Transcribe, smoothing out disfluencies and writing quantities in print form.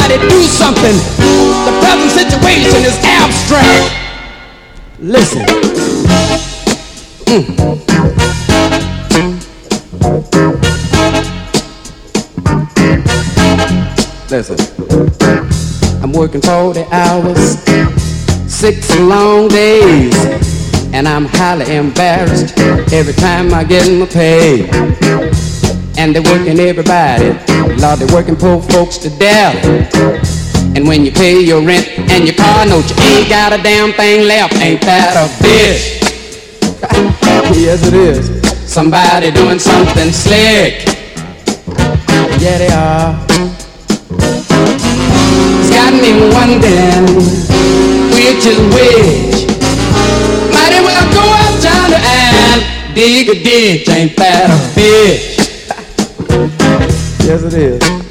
somebody do something. The present situation is abstract. Listen. Listen. I'm working 40 hours, 6 long days, and I'm highly embarrassed every time I get my pay. And they're working everybody, Lord, they're working poor folks to death. And when you pay your rent and your car note, you ain't got a damn thing left. Ain't that a bitch? Yes, it is. Somebody doing something slick. Yeah, they are. It's got me wondering which is which. Might as well go uptown and dig a ditch. Ain't that a bitch? Yes, it is.